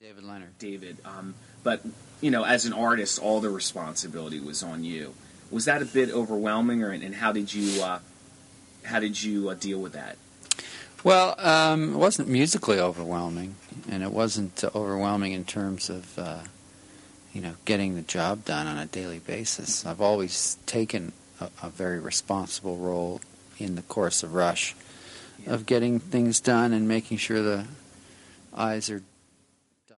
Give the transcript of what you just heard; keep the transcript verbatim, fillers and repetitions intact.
David Leonard. David. Um, but, you know, as an artist, all the responsibility was on you. Was that a bit overwhelming, or and how did you uh, how did you uh, deal with that? Well, um, it wasn't musically overwhelming, and it wasn't uh, overwhelming in terms of, uh, you know, getting the job done on a daily basis. I've always taken a, a very responsible role in the course of Rush, Yeah. of getting things done and making sure the I's are